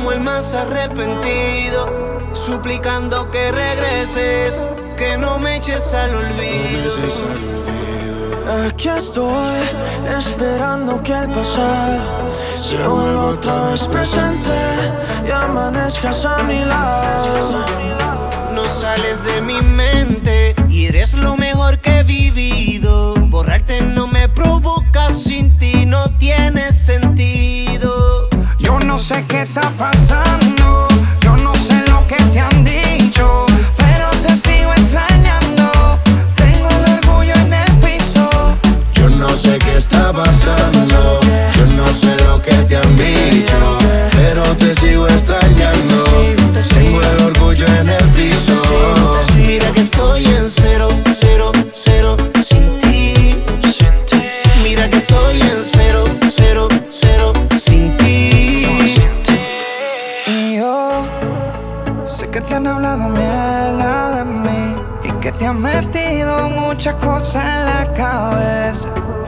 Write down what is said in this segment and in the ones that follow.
como el más arrepentido, suplicando que regreses, que no me eches al olvido. Aquí estoy, esperando que el pasado se vuelva otra vez presente y amanezcas a mi lado. No sales de mi mente y eres lo mejor que he vivido. Borrarte no me provoca, sin ti no tiene sentido. Yo no sé qué está pasando, yo no sé lo que te han dicho, pero te sigo extrañando. Tengo el orgullo en el piso. Yo no sé qué está pasando, yo no sé lo que te han dicho, pero te sigo extrañando. Tengo el orgullo en el piso. Mira que estoy en 0, 0, 0 sin ti. Mira que estoy en 0, 0, 0 sin ti. Y yo sé que te han hablado mierda de mí y que te han metido muchas cosas en la cabeza,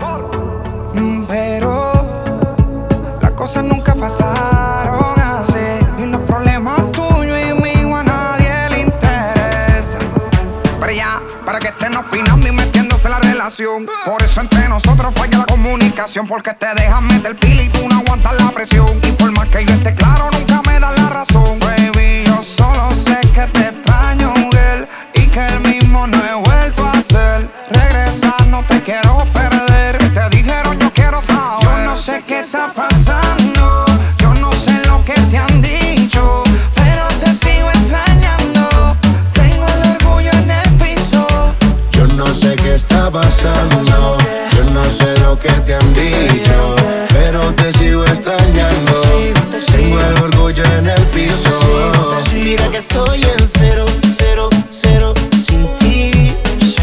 pero las cosas nunca pasaron así. Y los problemas tuyos y míos a nadie le interesan. Pero ya, para que estén opinando y metiéndose en la relación. Por eso entre nosotros falla la comunicación, porque te dejan meter pila y tú no aguantas la presión. Y por más que yo esté claro, nunca me dan la razón. Baby, yo solo sé que te extraño, girl, y que el mismo no he vuelto a ser. Regresar, no te quiero perder. Te dijeron yo quiero saber. Yo no sé qué está pasando, yo no sé lo que te han dicho, pero te sigo extrañando. Tengo el orgullo en el piso. Yo no sé qué está pasando, yo no sé lo que te han dicho, pero te sigo extrañando. Tengo el orgullo en el piso. Mira que estoy en 0, 0, 0 sin ti.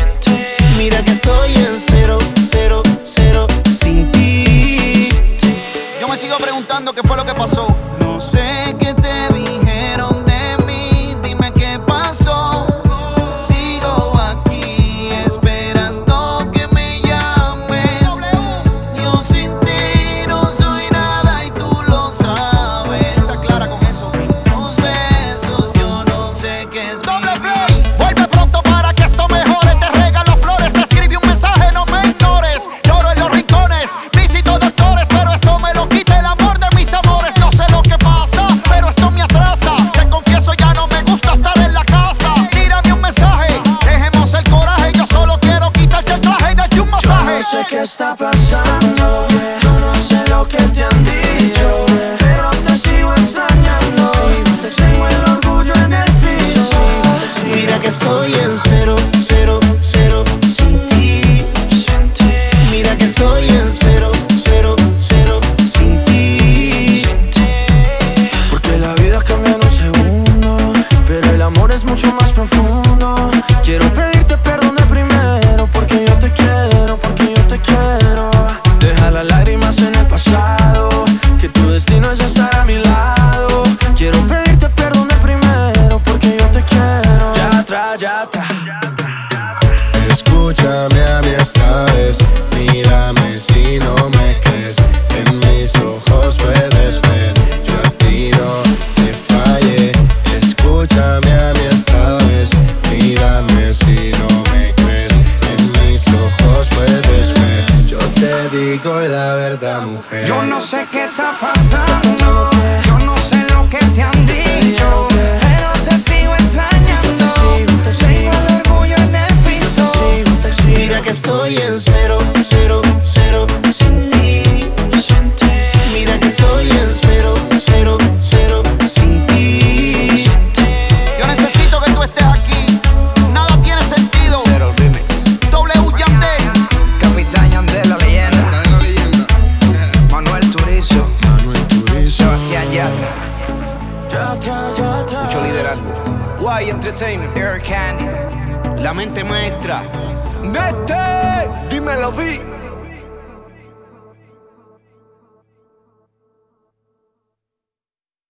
Mira que estoy en 0, 0, 0 sin ti. Yo me sigo preguntando qué fue lo que pasó. No sé qué te dijeron de mí, dime qué pasó. Sigo aquí esperando que me llames. Yo sin ti no soy nada y tú lo sabes. ¿Estás clara con eso? Sin tus besos yo no sé qué es vivir. Vuelve pronto para que esto mejore. Te regalo flores, te escribí un mensaje, no me ignores. Lloro en los rincones, visito doctores, pero esto me lo quita el amor de mis amores. No sé lo que pasa, pero esto me atrasa. Te confieso, ya no me gusta estar en la casa. Tírame un mensaje, dejemos el coraje. Yo solo quiero quitarte el traje y darte un masaje. No sé qué está pasando, yo no sé lo que te han dicho, pero te sigo extrañando. Tengo el orgullo en el piso. Mira que estoy en 0, 0, 0 sin ti. Mira que estoy en 0, 0, 0 sin ti. Porque la vida cambia en un segundo, pero el amor es mucho más profundo. Quiero pedirte perdón de primero, porque yo te quiero, porque yo te quiero. Deja las lágrimas en el pasado, que tu destino es estar a mi lado. Quiero pedirte perdón de primero, porque yo te quiero. Ya atrás, ya atrás. Escúchame a mí esta vez, mírame si no me crees. En mis ojos puedes ver, yo a ti no te fallé. Escúchame a mí esta vez, mírame si no me crees. En mis ojos puedes ver, yo te digo la verdad, mujer. Yo no sé qué está pasando, yo no sé lo que te han dicho, pero te sigo extrañando. Tengo el orgullo en el piso. Mira que estoy en 0, 0, 0 sin ti. Mira que estoy en 0, 0, 0 sin ti. Yo necesito que tú estés aquí. Nada tiene sentido. Cero Remix. W Yandel. Capitán Yandel, la leyenda. Manuel Turizo. Sebastián Yatra. Mucho liderazgo. Y Entertainment, Air Candy. la mente maestra. Neste, dímelo, vi.